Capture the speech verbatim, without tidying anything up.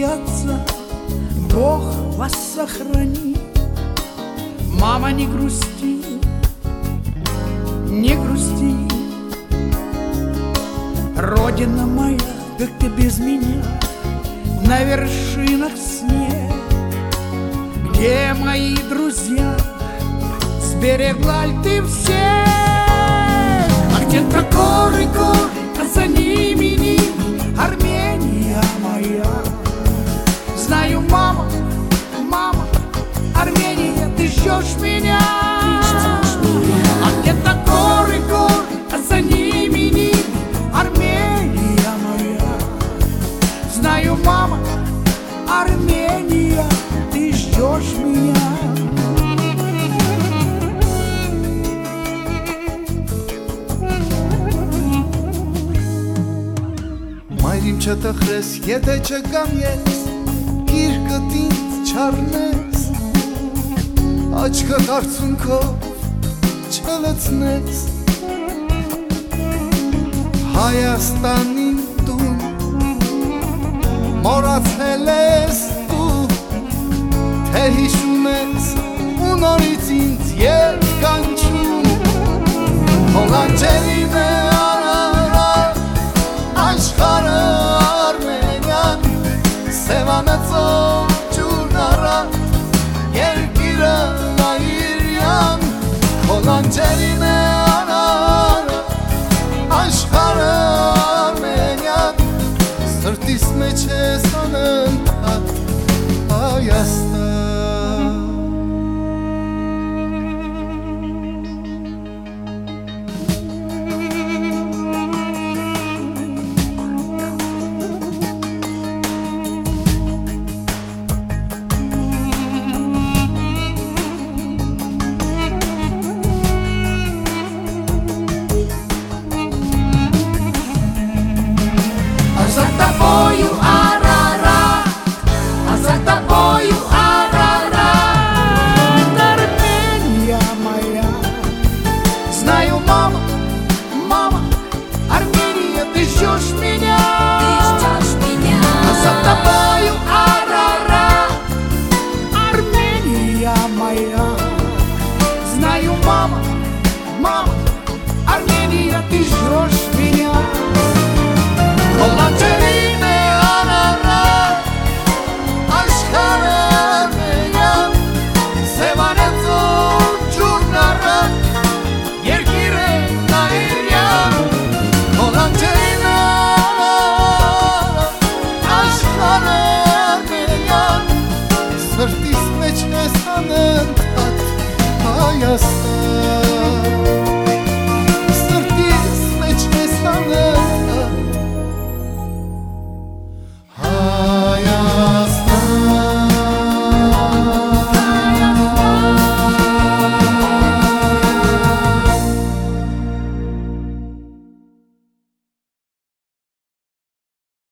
отца Бог вас сохрани. Мама, не грусти, не грусти. Родина моя, как ты без меня на вершинах снег. Где мои друзья, сберегла ли ты всех? А где-то горы, горы, а за ними, ними Армения моя. Знаю, мама, мама, Армения, ты ждешь меня. А где-то горы, горы, а за ними, ними Армения моя. Знаю, мама, Армения, ты ждешь меня. Մայրիմ չտխրես, եթե չկամ ես, գիրկդ ինձ չառնես, աչքդ արցունքով չլցնես, Հայաստանին տուն մոռացել ես դու, թե հիշում ես ու նորից ինձ երկանչում, հողանջերին է արարար աշխարհը Արմենիան, սևանացող ջուրն առատ, երկիրը նայիրյան, հոլանջերին է արարար աշխարհը Արմենիան, սրտիս մեջ ես անընդհատ Հայաստան։ Мама, мама, Армения, ты ждешь меня. Հոլանջերին է արարար աշխարհը Արմենիան, սևանացող ջուրն առատ, երկիրը նայիրյան, հոլանջերին է արարար աշխարհը Արմենիան, սրտիս մեջ ես անընդհատ Հայաստան։